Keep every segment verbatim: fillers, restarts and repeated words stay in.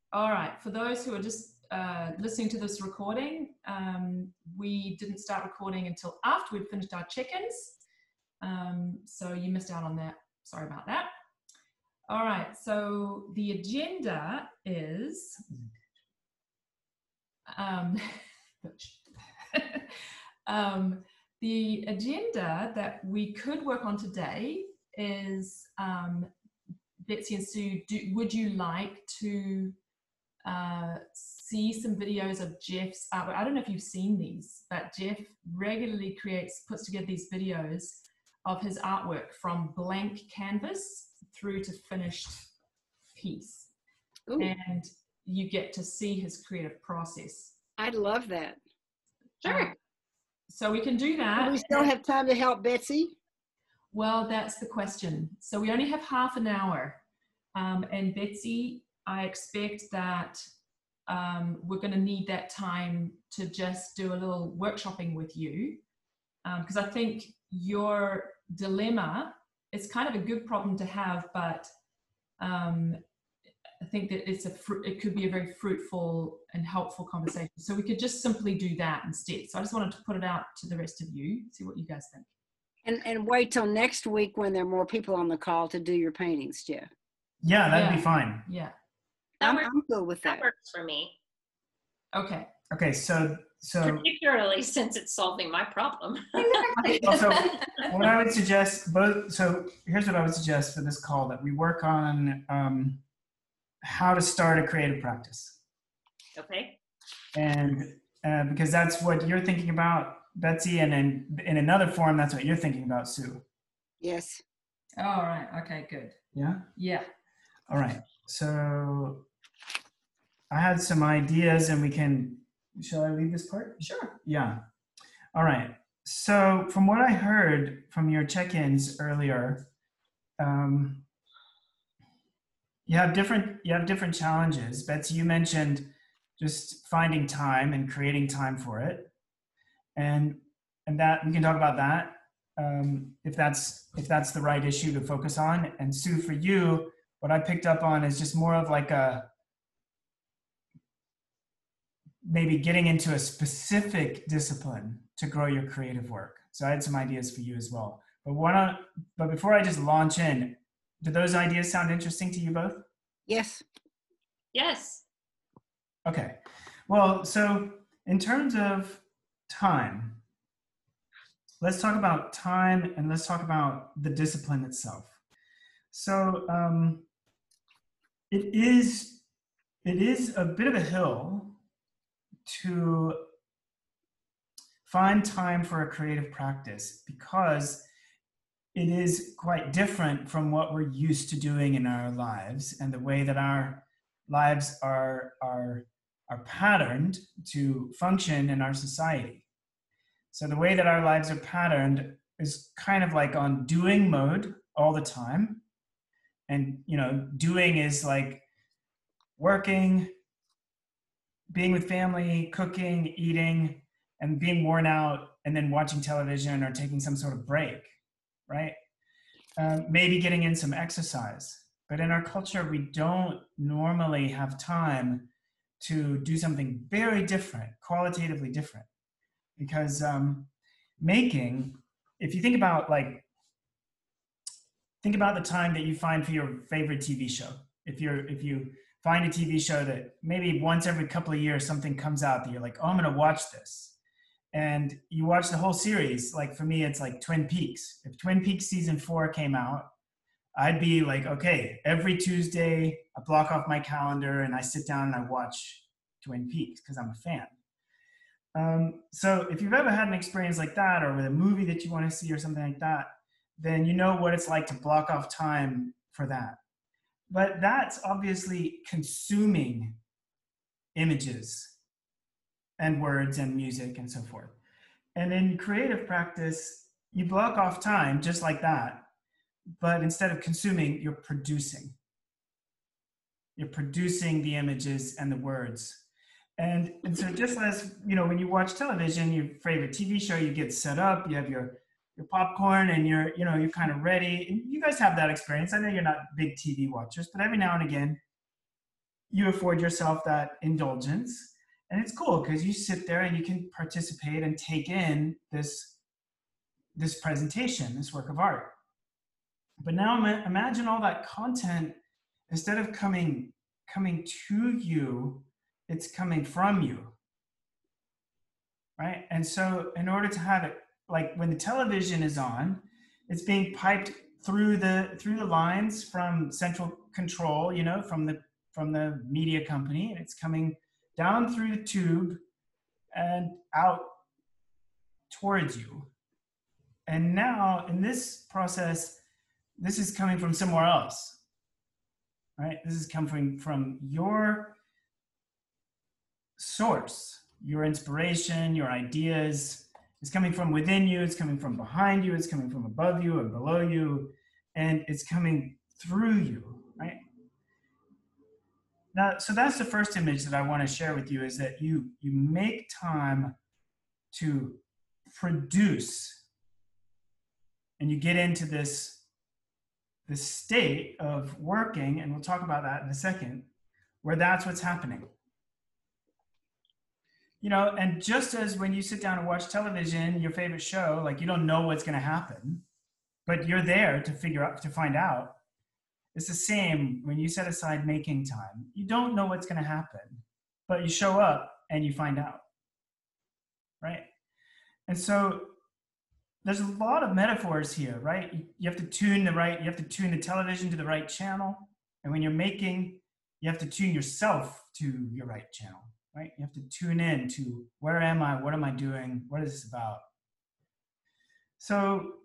All right. For those who are just uh, listening to this recording, um, we didn't start recording until after we'd finished our check-ins. Um, so you missed out on that. Sorry about that. All right. So the agenda is... Um, um, the agenda that we could work on today is, um, Betsy and Sue, do, would you like to uh, see some videos of Jeff's artwork? I don't know if you've seen these, but Jeff regularly creates, puts together these videos of his artwork from blank canvas through to finished piece. Ooh. And you get to see his creative process. I'd love that. Sure. Uh, so we can do that. Do we still have time to help Betsy? Well, that's the question. So we only have half an hour. Um, and Betsy, I expect that um, we're going to need that time to just do a little workshopping with you. Because um, I think your dilemma is kind of a good problem to have, but um, I think that it's a fr it could be a very fruitful and helpful conversation. So we could just simply do that instead. So I just wanted to put it out to the rest of you, see what you guys think. And, and wait till next week when there are more people on the call to do your paintings, Jeff. Yeah, that'd yeah. be fine. Yeah. That I'm, works, I'm good with that. That works for me. Okay. Okay, so so particularly since it's solving my problem. Also, what I would suggest, both. So here's what I would suggest for this call: that we work on um, how to start a creative practice. Okay. And uh, because that's what you're thinking about, Betsy, and in in another form, that's what you're thinking about, Sue. Yes. All right. Okay. Good. Yeah. Yeah. All right. So I had some ideas, and we can. Shall I leave this part? Sure. Yeah. All right. So from what I heard from your check-ins earlier, um, you have different you have different challenges. Betsy, you mentioned just finding time and creating time for it, and and that we can talk about that um, if that's if that's the right issue to focus on. And Sue, for you, what I picked up on is just more of like a maybe getting into a specific discipline to grow your creative work. So I had some ideas for you as well. But why not, but before I just launch in, do those ideas sound interesting to you both? Yes. Yes. Okay. Well, so in terms of time, let's talk about time and let's talk about the discipline itself. So um, it is, it is a bit of a hill to find time for a creative practice because it is quite different from what we're used to doing in our lives and the way that our lives are, are, are patterned to function in our society. So the way that our lives are patterned is kind of like on doing mode all the time. And, you know, doing is like working, being with family, cooking, eating, and being worn out, and then watching television or taking some sort of break, right? Um, maybe getting in some exercise. But in our culture, we don't normally have time to do something very different, qualitatively different. Because um, making, if you think about like, think about the time that you find for your favorite T V show. If you're, if you, find a T V show that maybe once every couple of years something comes out that you're like, oh, I'm gonna watch this. And you watch the whole series. Like for me, it's like Twin Peaks. If Twin Peaks season four came out, I'd be like, okay, every Tuesday I block off my calendar and I sit down and I watch Twin Peaks because I'm a fan. Um, so if you've ever had an experience like that or with a movie that you wanna see or something like that, then you know what it's like to block off time for that. But that's obviously consuming images and words and music and so forth. And in creative practice, you block off time just like that, but instead of consuming, you're producing. You're producing the images and the words. And, and so just as, you know, when you watch television, your favorite T V show, you get set up, you have your your popcorn and you're, you know, you're kind of ready. And you guys have that experience. I know you're not big T V watchers, but every now and again, you afford yourself that indulgence. And it's cool because you sit there and you can participate and take in this, this presentation, this work of art. But now imagine all that content, instead of coming, coming to you, it's coming from you, right? And so in order to have it, like when the television is on, it's being piped through the, through the lines from central control, you know, from the, from the media company, and it's coming down through the tube and out towards you. And now in this process, this is coming from somewhere else, right? This is coming from your source, your inspiration, your ideas. It's coming from within you, it's coming from behind you, it's coming from above you and below you, and it's coming through you, right? Now, so that's the first image that I want to share with you, is that you, you make time to produce, and you get into this, this state of working, and we'll talk about that in a second, where that's what's happening. You know, and just as when you sit down and watch television, your favorite show, like you don't know what's going to happen, but you're there to figure out, to find out. It's the same when you set aside making time. You don't know what's going to happen, but you show up and you find out, right? And so there's a lot of metaphors here, right? You have to tune the right, you have to tune the television to the right channel. And when you're making, you have to tune yourself to your right channel, right? You have to tune in to, where am I? What am I doing? What is this about? So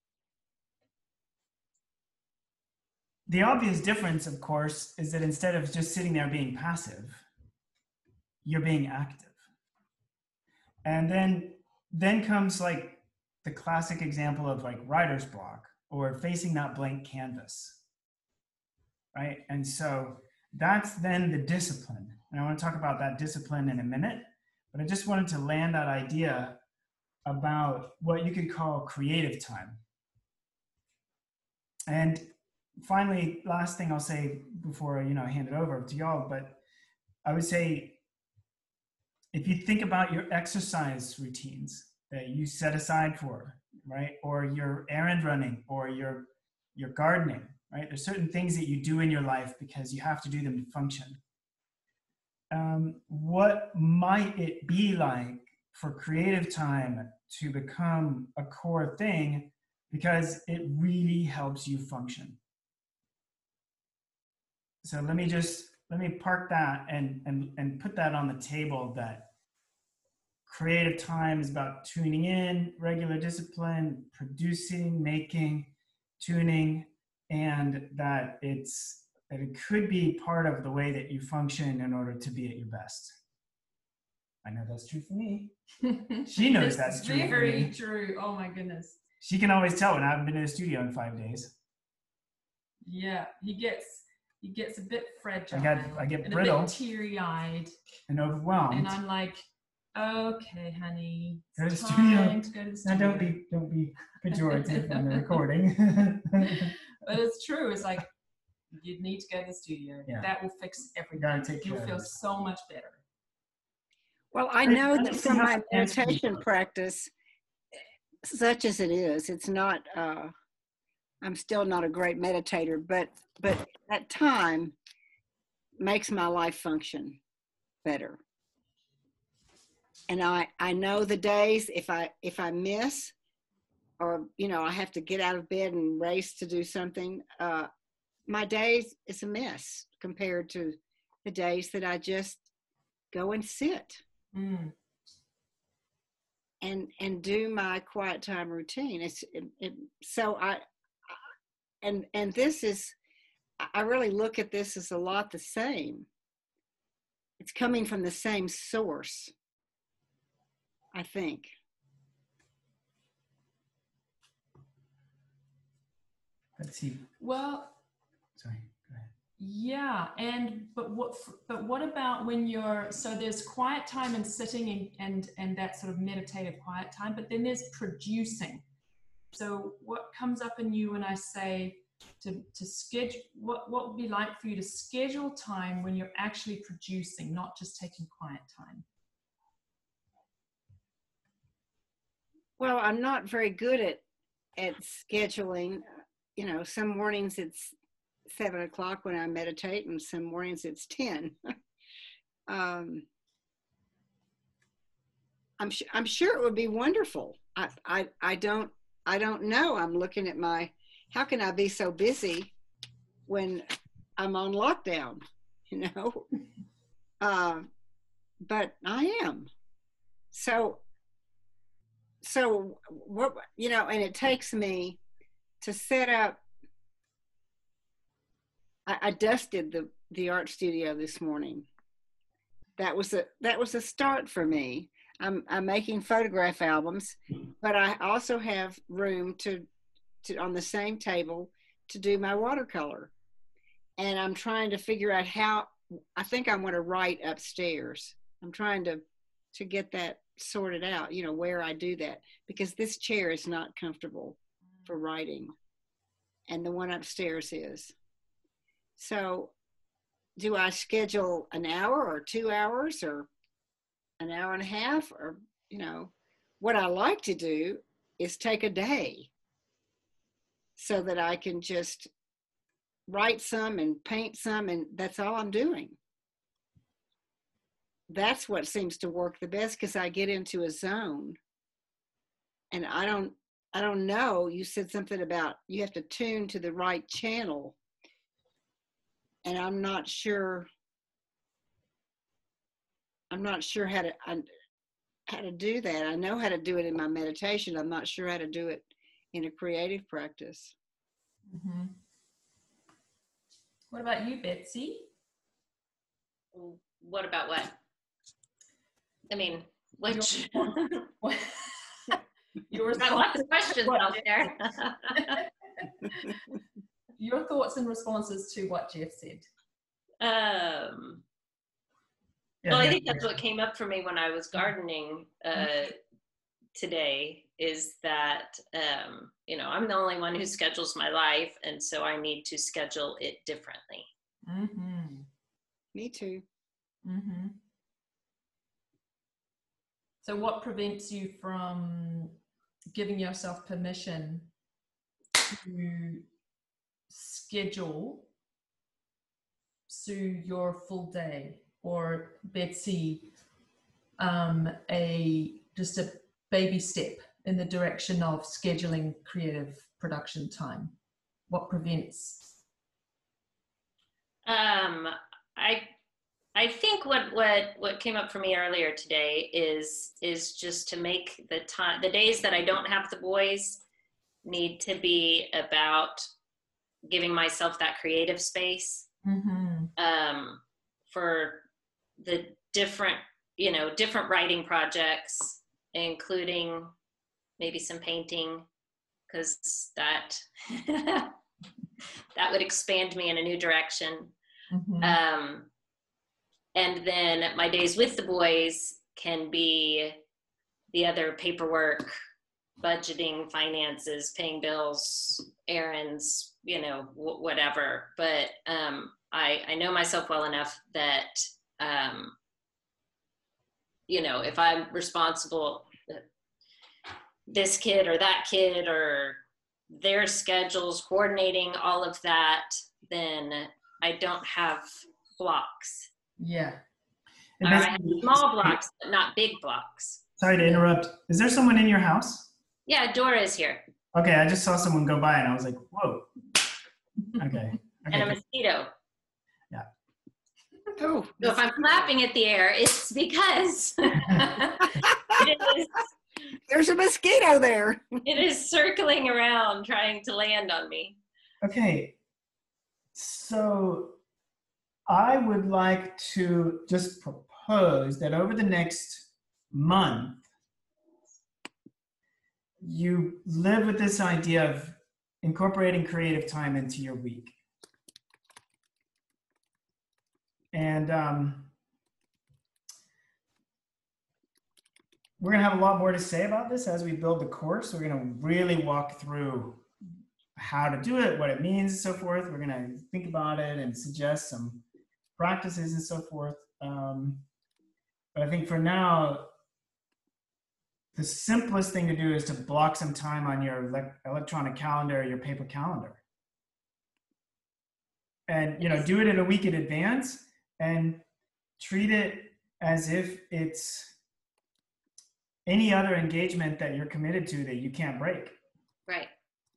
the obvious difference, of course, is that instead of just sitting there being passive, you're being active. And then, then comes like the classic example of like writer's block, or facing that blank canvas, right? And so that's then the discipline. And I want to talk about that discipline in a minute, but I just wanted to land that idea about what you could call creative time. And finally, last thing I'll say before, you know, I hand it over to y'all, but I would say, if you think about your exercise routines that you set aside for, right? Or your errand running, or your, your gardening, right? There's certain things that you do in your life because you have to do them to function. Um, what might it be like for creative time to become a core thing, because it really helps you function? So let me just, let me park that and, and, and put that on the table, that creative time is about tuning in, regular discipline, producing, making, tuning, and that it's, that it could be part of the way that you function in order to be at your best. I know that's true for me. She knows that's true for me. Very true. Oh my goodness. She can always tell when I haven't been in the studio in five days. Yeah, he gets he gets a bit fragile. I get I get and brittle a bit teary-eyed, and overwhelmed. and I'm like, okay, honey, Go to it's the time studio. to go to the Now studio. don't be don't be pejorative on the recording. But it's true. It's like, you need to go to the studio. Yeah. That will fix everything. Gotta take You'll care of feel it. so much better. Well, I I- know I that just from have my to answer you. meditation practice, such as it is, it's not, uh, I'm still not a great meditator, but, but that time makes my life function better. And I, I know the days if I, if I miss, or, you know, I have to get out of bed and race to do something, uh, my days is a mess compared to the days that I just go and sit. Mm. and and do my quiet time routine. It's it, it, so I and and this is, I really look at this as a lot the same. It's coming from the same source, I think. Let's see. Well, Sorry. Go ahead. yeah, and but what but what about when you're, so there's quiet time and sitting and and and that sort of meditative quiet time, but then there's producing. So what comes up in you when I say to, to schedule, what, what would be like for you to schedule time when you're actually producing, not just taking quiet time? Well, I'm not very good at, at scheduling. You know, some mornings it's seven o'clock when I meditate, and some mornings it's ten. um, I'm, sh- I'm sure it would be wonderful. I, I, I don't, I don't know. I'm looking at my, how can I be so busy when I'm on lockdown, you know? Uh, but I am. So, so what, you know, and it takes me to set up, I, I dusted the, the art studio this morning. That was a, that was a start for me. I'm, I'm making photograph albums, but I also have room to, to, on the same table to do my watercolor. And I'm trying to figure out how, I think I want to write upstairs. I'm trying to, to get that sorted out, you know, where I do that, because this chair is not comfortable for writing. And the one upstairs is. So do I schedule an hour or two hours or an hour and a half? Or, you know, what I like to do is take a day so that I can just write some and paint some, and that's all I'm doing. That's what seems to work the best, because I get into a zone. And I don't, I don't know, you said something about you have to tune to the right channel. And I'm not sure, I'm not sure how to, I, how to do that. I know how to do it in my meditation. I'm not sure how to do it in a creative practice. Mm-hmm. What about you, Betsy? What about what? I mean, which? Your, your Got lots of questions out there. Your thoughts and responses to what Jeff said. Um, Yeah, well, I yeah, think that's yeah. what came up for me when I was gardening uh, today, is that, um, you know, I'm the only one who schedules my life, and so I need to schedule it differently. Mm-hmm. Me too. Mm-hmm. So what prevents you from giving yourself permission to schedule, Sue, your full day, or Betsy, um, a just a baby step in the direction of scheduling creative production time? What prevents? Um, I I think what what what came up for me earlier today is is just to make the time, the days that I don't have the boys, need to be about giving myself that creative space. Mm-hmm. Um, for the different, you know, different writing projects, including maybe some painting, because that that would expand me in a new direction. Mm-hmm. Um, and then my days with the boys can be the other paperwork, budgeting, finances, paying bills, errands, you know, w- whatever. But um, I, I know myself well enough that, um, you know, if I'm responsible, this kid or that kid or their schedules, coordinating all of that, then I don't have blocks. Yeah. Or I have small blocks, but not big blocks. Sorry to interrupt. Is there someone in your house? Yeah, Dora is here. Okay, I just saw someone go by and I was like, whoa. Okay. Okay. And a mosquito. Yeah. Oh, So if I'm clapping at the air, it's because it is, there's a mosquito there. it is circling around trying to land on me. Okay. So I would like to just propose that over the next month, you live with this idea of incorporating creative time into your week. And um, we're going to have a lot more to say about this as we build the course. We're going to really walk through how to do it, what it means, and so forth. We're going to think about it and suggest some practices and so forth. Um, but I think for now, the simplest thing to do is to block some time on your ele- electronic calendar, your paper calendar. And, you know, do it in a week in advance and treat it as if it's any other engagement that you're committed to that you can't break. Right.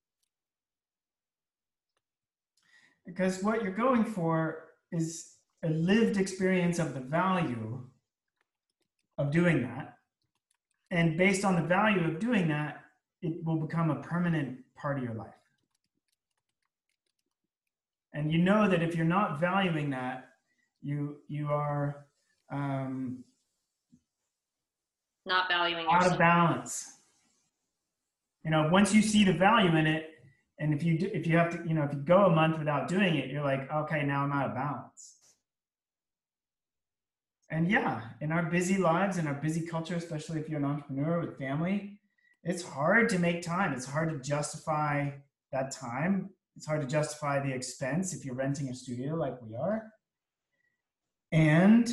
Because what you're going for is a lived experience of the value of doing that. And based on the value of doing that, it will become a permanent part of your life. And you know that if you're not valuing that, you you are um, Not valuing out yourself. of balance. You know, once you see the value in it, and if you do, if you have to, you know, if you go a month without doing it, you're like, okay, now I'm out of balance. And yeah, in our busy lives, in our busy culture, especially if you're an entrepreneur with family, it's hard to make time. It's hard to justify that time. It's hard to justify the expense if you're renting a studio like we are. And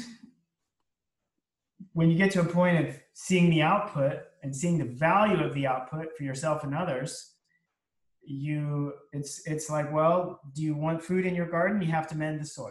when you get to a point of seeing the output and seeing the value of the output for yourself and others, you it's it's like, well, do you want food in your garden? You have to mend the soil.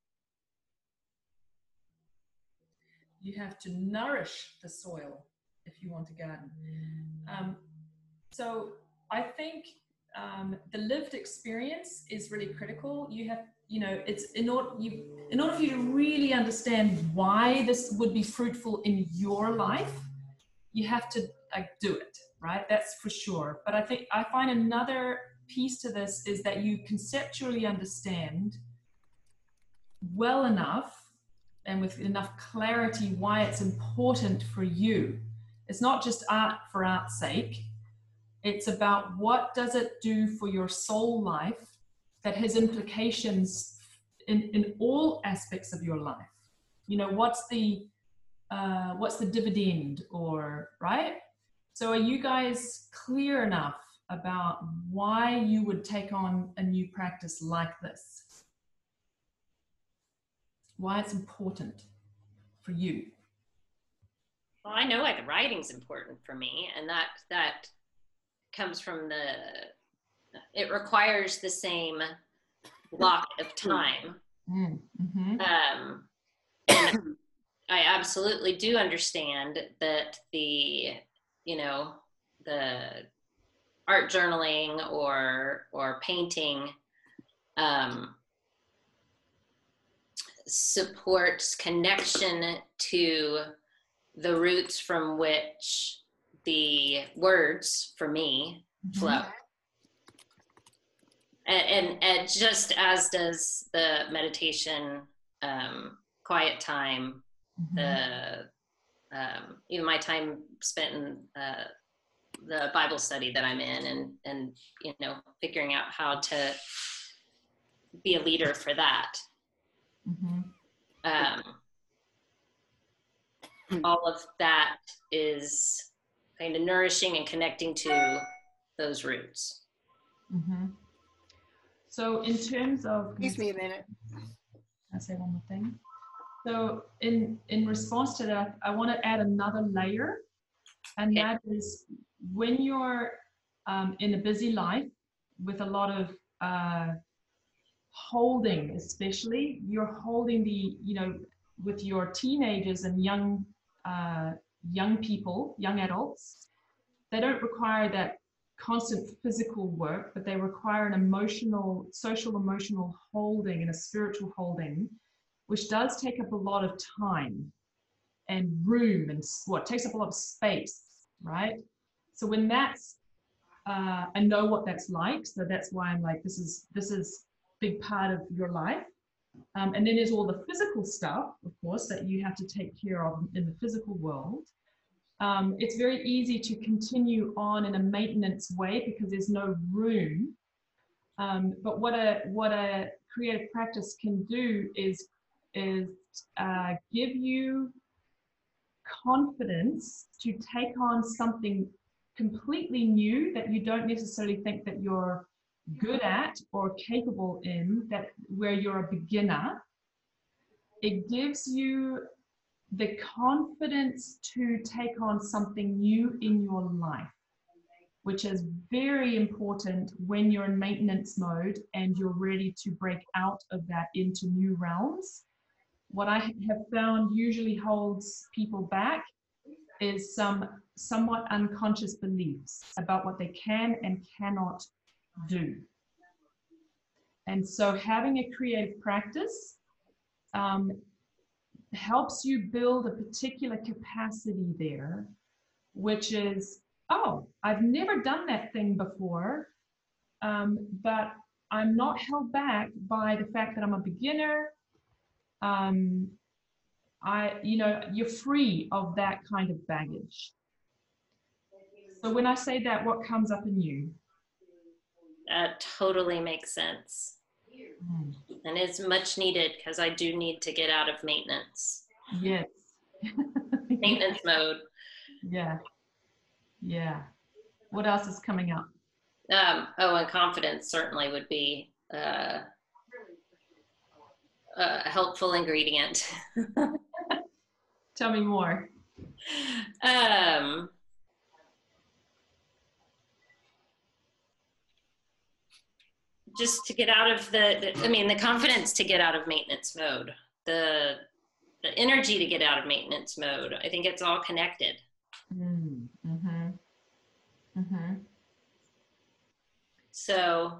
You have to nourish the soil if you want a garden. Um, so I think um, the lived experience is really critical. You have, you know, it's in order you in order for you to really understand why this would be fruitful in your life, you have to like do it, right? That's for sure. But I think I find another piece to this is that you conceptually understand well enough and with enough clarity why it's important for you. It's not just art for art's sake. It's about what does it do for your soul life that has implications in, in all aspects of your life. You know, what's the uh, what's the dividend, or right? So are you guys clear enough about why you would take on a new practice like this? Why it's important for you? Well, I know like writing's important for me, and that that comes from the, it requires the same block of time. Mm-hmm. Um, and I absolutely do understand that the, you know, the art journaling or or painting um, supports connection to the roots from which the words for me flow. Mm-hmm. And, and, and just as does the meditation, um, quiet time, mm-hmm. the um, even my time spent in uh, the Bible study that I'm in, and and you know, figuring out how to be a leader for that. Mm-hmm. Um, all of that is kind of nourishing and connecting to those roots. Mm-hmm. So in terms of... Excuse me a minute. Can I say one more thing? So in, in response to that, I want to add another layer, and okay. that is when you're um, in a busy life with a lot of uh, holding, especially, you're holding the, you know, with your teenagers and young uh, young people, young adults, they don't require that constant physical work, but they require an emotional, social emotional holding and a spiritual holding, which does take up a lot of time and room and what takes up a lot of space, right? So when that's, uh, I know what that's like, so that's why I'm like, this is this is a big part of your life. Um, and then there's all the physical stuff, of course, that you have to take care of in the physical world. Um, it's very easy to continue on in a maintenance way because there's no room. Um, but what a what a creative practice can do is is uh, give you confidence to take on something completely new that you don't necessarily think that you're good at or capable in, that where you're a beginner, it gives you the confidence to take on something new in your life, which is very important when you're in maintenance mode and you're ready to break out of that into new realms. What I have found usually holds people back is some somewhat unconscious beliefs about what they can and cannot do. And so having a creative practice um, helps you build a particular capacity there, which is, oh, I've never done that thing before, um, but I'm not held back by the fact that I'm a beginner. Um, I, you know, you're free of that kind of baggage. So when I say that, what comes up in you? That totally makes sense. Mm. And it's much needed because I do need to get out of maintenance. Yes. Maintenance mode. Yeah. Yeah. What else is coming up? Um, oh, and confidence certainly would be uh, a helpful ingredient. Tell me more. Um, just to get out of the, the, I mean, the confidence to get out of maintenance mode, the, the energy to get out of maintenance mode. I think it's all connected. Mm, mm-hmm. Mm-hmm. So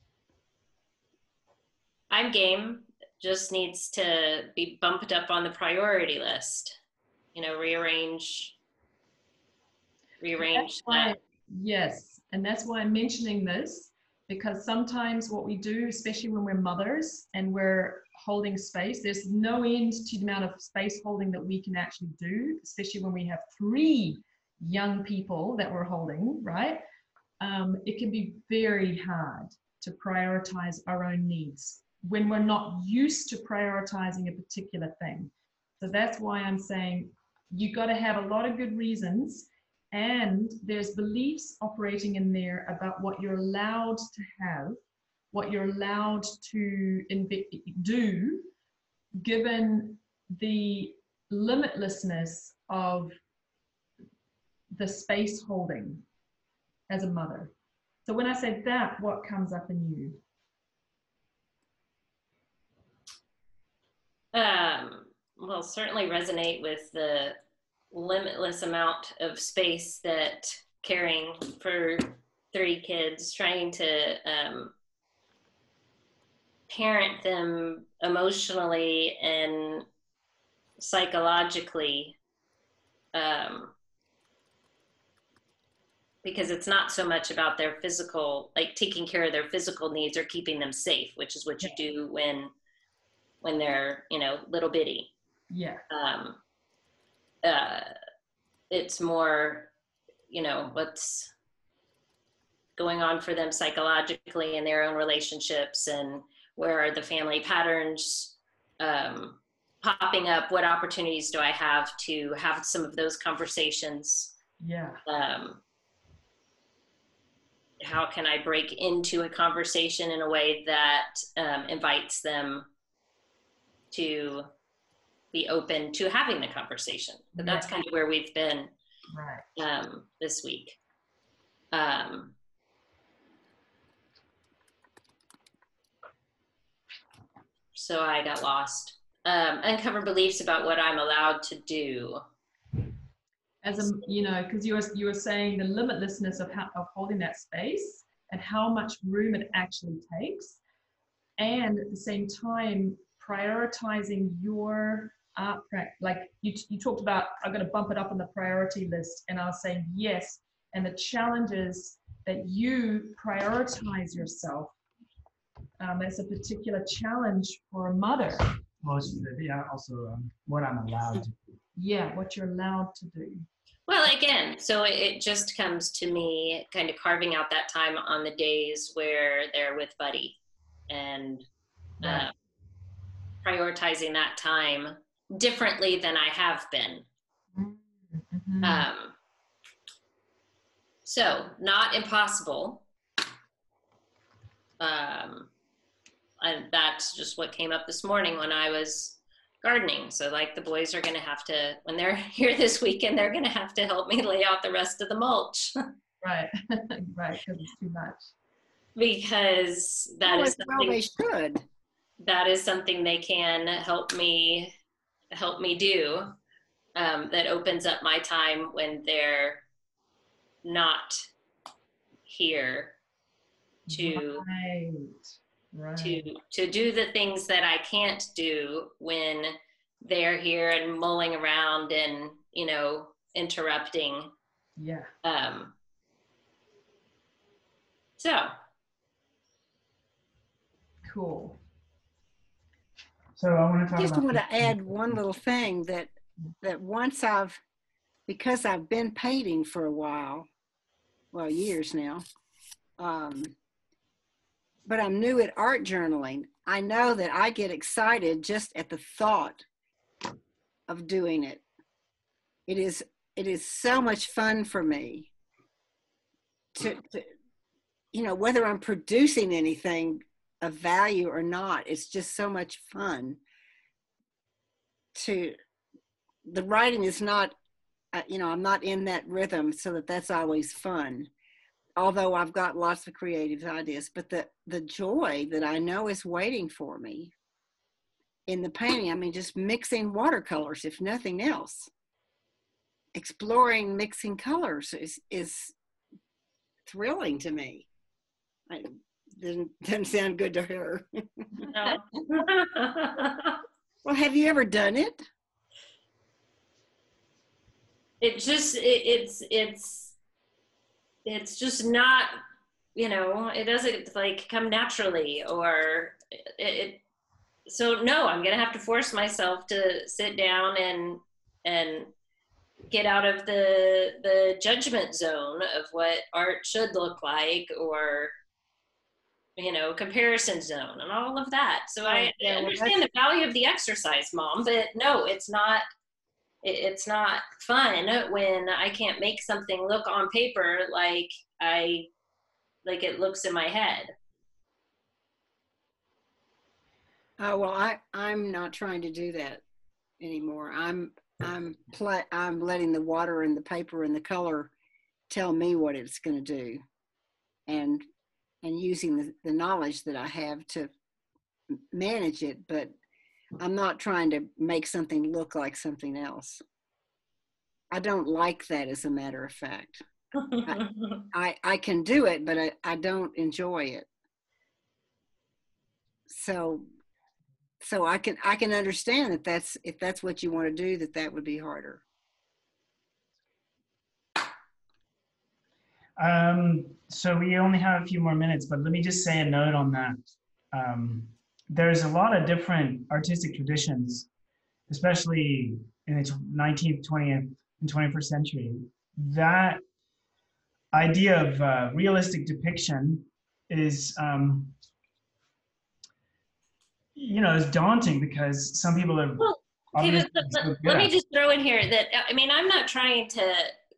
I'm game. Just needs to be bumped up on the priority list. You know, rearrange, rearrange That's why, that. yes, and that's why I'm mentioning this, because sometimes what we do, especially when we're mothers and we're holding space, there's no end to the amount of space holding that we can actually do, especially when we have three young people that we're holding, right? Um, it can be very hard to prioritize our own needs when we're not used to prioritizing a particular thing. So that's why I'm saying you got to have a lot of good reasons, and there's beliefs operating in there about what you're allowed to have, what you're allowed to do, given the limitlessness of the space holding as a mother. So when I say that, what comes up in you? Um, well, certainly resonate with the limitless amount of space that caring for three kids, trying to um, parent them emotionally and psychologically, um, because it's not so much about their physical, like taking care of their physical needs or keeping them safe, which is what you do when when they're, you know, little bitty. Yeah. Um, uh, it's more, you know, what's going on for them psychologically in their own relationships, and where are the family patterns um, popping up? What opportunities do I have to have some of those conversations? Yeah. Um, how can I break into a conversation in a way that um, invites them to be open to having the conversation? But that's Yeah. kind of where we've been Right. um, this week. Um, so I got lost. Um, uncover beliefs about what I'm allowed to do. As a, you know, because you were you were saying the limitlessness of how of holding that space and how much room it actually takes, and at the same time prioritizing your art practice. Like you you talked about, I'm going to bump it up on the priority list, and I was saying yes, and the challenges that you prioritize yourself. Um, that's a particular challenge for a mother. Well, it's, yeah, also um, what I'm allowed to do. Yeah, what you're allowed to do. Well, again, so it just comes to me kind of carving out that time on the days where they're with Buddy, and Right. uh, prioritizing that time differently than I have been. Mm-hmm. Um, so not impossible, Um, and that's just what came up this morning when I was gardening. So like the boys are going to have to, when they're here this weekend, they're going to have to help me lay out the rest of the mulch. Right, right, because it's too much. Because that well, is well, something, they should. that is something they can help me, help me do. Um, that opens up my time when they're not here to Right, right. to to do the things that I can't do when they're here and mulling around and, you know, interrupting. Yeah. Um, so Cool. So I want to talk Just about. want to add one little thing that that once I've, because I've been painting for a while, well, years now, um, but I'm new at art journaling. I know that I get excited just at the thought of doing it. It is it is so much fun for me to, to you know, whether I'm producing anything of value or not, it's just so much fun. To the writing is not, uh, you know, I'm not in that rhythm, so that that's always fun. Although I've got lots of creative ideas, but the the joy that I know is waiting for me in the painting, I mean, just mixing watercolors, if nothing else, exploring mixing colors is is thrilling to me. I, doesn't doesn't sound good to her. no. Well, have you ever done it? it just it, it's it's it's just not, you know, it doesn't like come naturally, or it, it so no, I'm gonna have to force myself to sit down and and get out of the the judgment zone of what art should look like, or, you know, comparison zone and all of that. So Oh, I, yeah, I well, understand the value of the exercise, Mom, but no, it's not it, it's not fun when I can't make something look on paper like I like it looks in my head. Oh, well, I, I'm not trying to do that anymore. I'm, I'm, pla- I'm letting the water and the paper and the color tell me what it's going to do, and, and using the, the knowledge that I have to manage it, but I'm not trying to make something look like something else. I don't like that, as a matter of fact. I, I, I can do it, but I, I don't enjoy it. So So I can I can understand that that's, if that's what you want to do, that that would be harder. Um, so we only have a few more minutes, but let me just say a note on that. Um, there's a lot of different artistic traditions, especially in the nineteenth, twentieth, and twenty-first century. That idea of uh, realistic depiction is, um, you know, is daunting, because some people are Well, okay, obviously but, but, so but good let me at it. just throw in here that, I mean, I'm not trying to,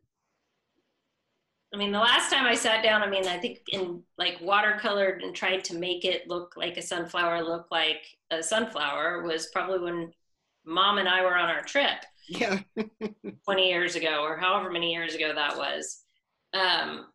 I mean, the last time I sat down, I mean, I think in like watercolored and tried to make it look like a sunflower, look like a sunflower, was probably when Mom and I were on our trip Yeah. twenty years ago, or however many years ago that was. Um,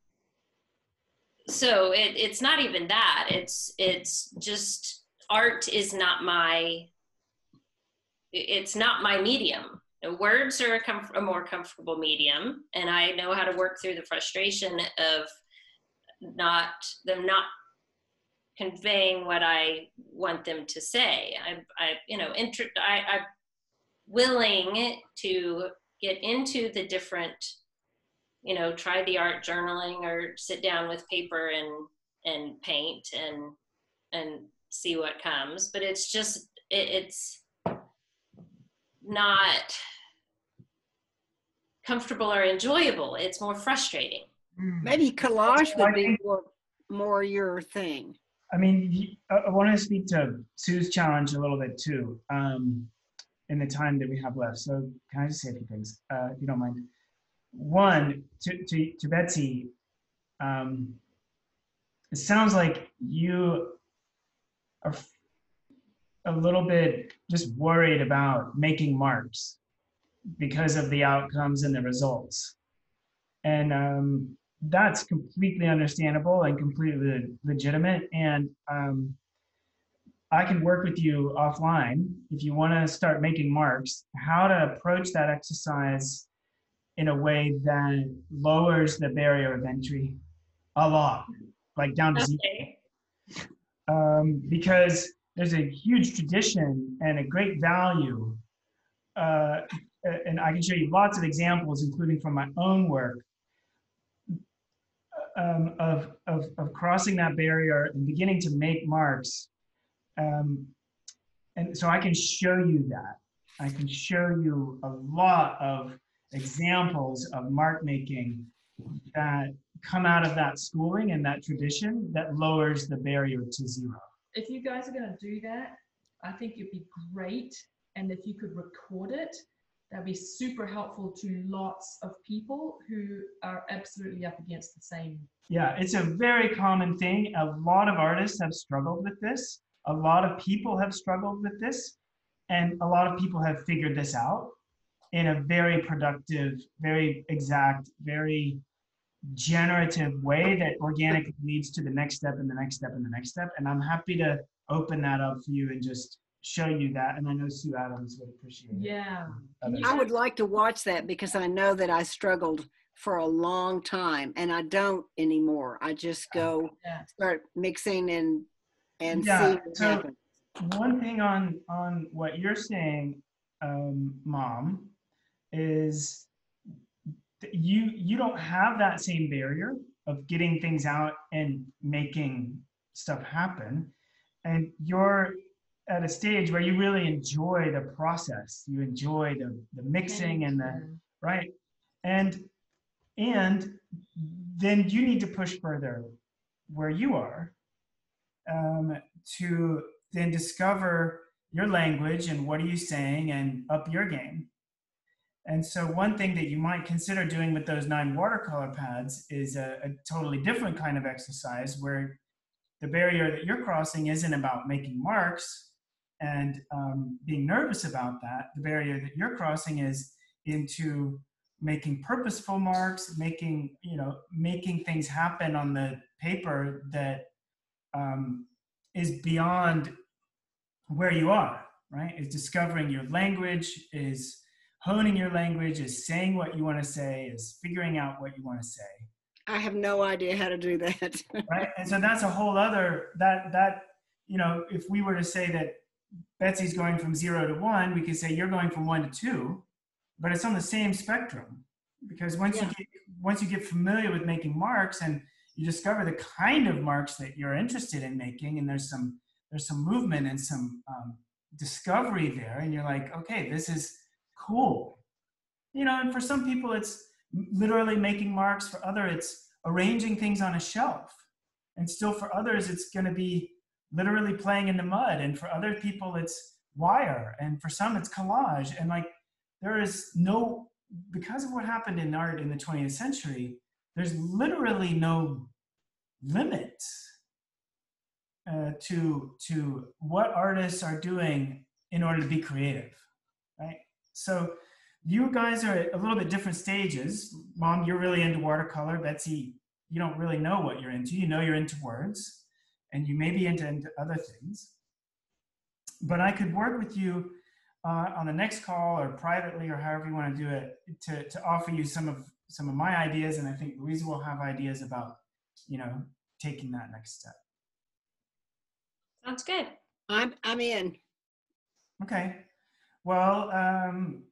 so it, it's not even that. It's it's just, art is not my, it's not my medium. Words are a, comf- a more comfortable medium, and I know how to work through the frustration of not them not conveying what I want them to say. I, I you know, inter- I, I'm willing to get into the different, you know, try the art journaling, or sit down with paper and and paint and and see what comes. But it's just it, it's not comfortable or enjoyable. It's more frustrating. Maybe collage I would be think- more, more your thing. I mean, y- I I want to speak to Sue's challenge a little bit too, um, in the time that we have left. So can I just say a few things, uh, if you don't mind? One, to, to, to Betsy, um, it sounds like you are a little bit just worried about making marks because of the outcomes and the results. And um, that's completely understandable and completely legitimate. And um, I can work with you offline if you want to start making marks, how to approach that exercise in a way that lowers the barrier of entry a lot, like down to zero. Okay. Um, because there's a huge tradition and a great value. Uh, and I can show you lots of examples, including from my own work, um, of, of, of crossing that barrier and beginning to make marks. Um, and so I can show you that. I can show you a lot of examples of mark making that come out of that schooling and that tradition that lowers the barrier to zero. If you guys are going to do that, I think it'd be great. And if you could record it, that'd be super helpful to lots of people who are absolutely up against the same. Yeah, it's a very common thing. A lot of artists have struggled with this. A lot of people have struggled with this. And a lot of people have figured this out in a very productive, very exact, very generative way that organically leads to the next step and the next step and the next step. And I'm happy to open that up for you and just show you that. And I know Sue Adams would appreciate it. Yeah. I would like to watch that because I know that I struggled for a long time and I don't anymore. I just go Yeah. start mixing and and Yeah, see what so happens. one thing on on what you're saying, um, Mom, is that you you don't have that same barrier of getting things out and making stuff happen, and you're at a stage where you really enjoy the process. You enjoy the the mixing and the right, and and then you need to push further where you are. Um, to then discover your language and what are you saying and up your game. And so one thing that you might consider doing with those nine watercolor pads is a, a totally different kind of exercise where the barrier that you're crossing isn't about making marks and um, being nervous about that. The barrier that you're crossing is into making purposeful marks, making, you know, making things happen on the paper that Um, is beyond where you are, right? Is discovering your language, is honing your language, is saying what you want to say, is figuring out what you want to say. I have no idea how to do that. Right? And so that's a whole other, that, that, you know, if we were to say that Betsy's going from zero to one, we could say you're going from one to two, but it's on the same spectrum. Because once yeah. you get, once you get familiar with making marks and you discover the kind of marks that you're interested in making, and there's some there's some movement and some um, discovery there, and you're like, okay, this is cool, you know. And for some people, it's literally making marks. For other, it's arranging things on a shelf, and still for others, it's going to be literally playing in the mud, and for other people, it's wire, and for some, it's collage. And like, there is no, because of what happened in art in the twentieth century. There's literally no limits uh, to, to what artists are doing in order to be creative, right? So you guys are at a little bit different stages. Mom, you're really into watercolor. Betsy, you don't really know what you're into. You know you're into words, and you may be into, into other things. But I could work with you uh, on the next call or privately or however you want to do it to, to offer you some of some of my ideas, and I think Louisa will have ideas about, you know, taking that next step. Sounds good. I'm I'm in. Okay. Well, um,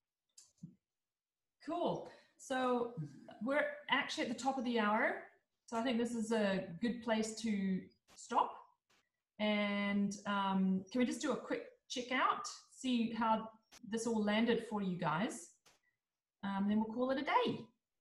cool. So we're actually at the top of the hour, so I think this is a good place to stop. And um, can we just do a quick check out, see how this all landed for you guys? Um, then we'll call it a day.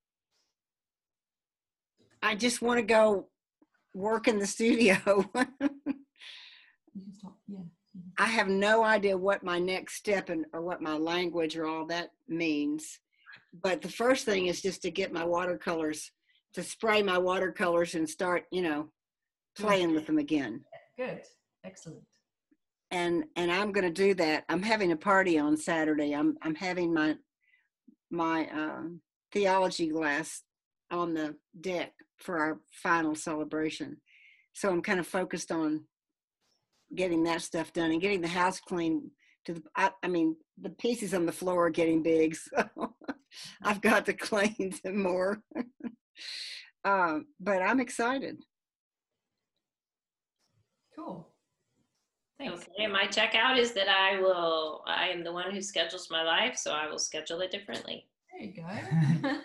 I just want to go work in the studio. You can stop. Yeah. I have no idea what my next step and or what my language or all that means. But the first thing is just to get my watercolors, to spray my watercolors and start, you know, playing with them again. Good. Excellent. And and I'm going to do that. I'm having a party on Saturday. I'm I'm having my my uh, theology class on the deck for our final celebration. So I'm kind of focused on getting that stuff done and getting the house clean. To the, I, I mean, the pieces on the floor are getting big, so I've got to clean some more. uh, but I'm excited. Cool. Thanks. Okay, and my checkout is that I will, I am the one who schedules my life, so I will schedule it differently. There you go.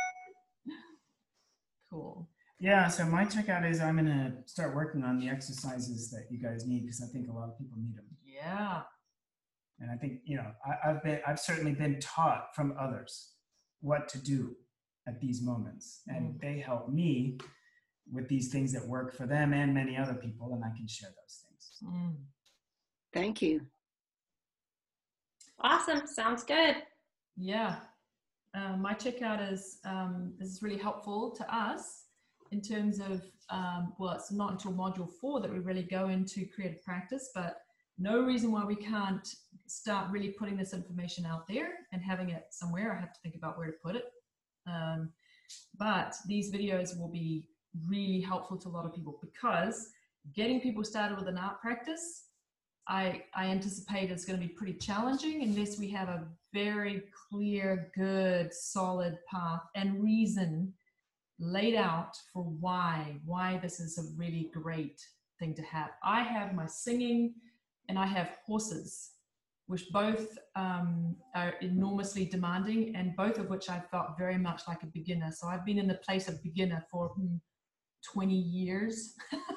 Cool. Yeah, so my checkout is I'm gonna start working on the exercises that you guys need, because I think a lot of people need them. Yeah. And I think, you know, I, I've been, I've certainly been taught from others what to do at these moments, and Mm. they help me with these things that work for them and many other people, and I can share those things. Mm. Thank you. Awesome, sounds good. Yeah. Um, my checkout is, um, this is really helpful to us in terms of, um, well, it's not until module four that we really go into creative practice, but no reason why we can't start really putting this information out there and having it somewhere. I have to think about where to put it. Um, but these videos will be really helpful to a lot of people, because getting people started with an art practice, I, I anticipate it's going to be pretty challenging unless we have a very clear, good, solid path and reason laid out for why, why this is a really great thing to have. I have my singing and I have horses, which both um, are enormously demanding, and both of which I felt very much like a beginner. So I've been in the place of beginner for hmm, twenty years.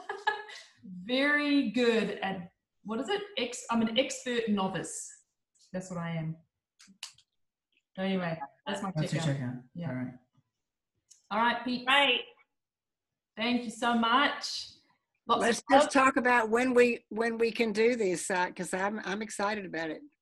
Very good at, what is it? Ex, I'm an expert novice. That's what I am. Anyway, that's my That's your checkout. checkout. Yeah. All right. All right, Pete. Right. Thank you so much. Lots Let's of love. just talk about when we when we can do this, because I'm I'm excited about it.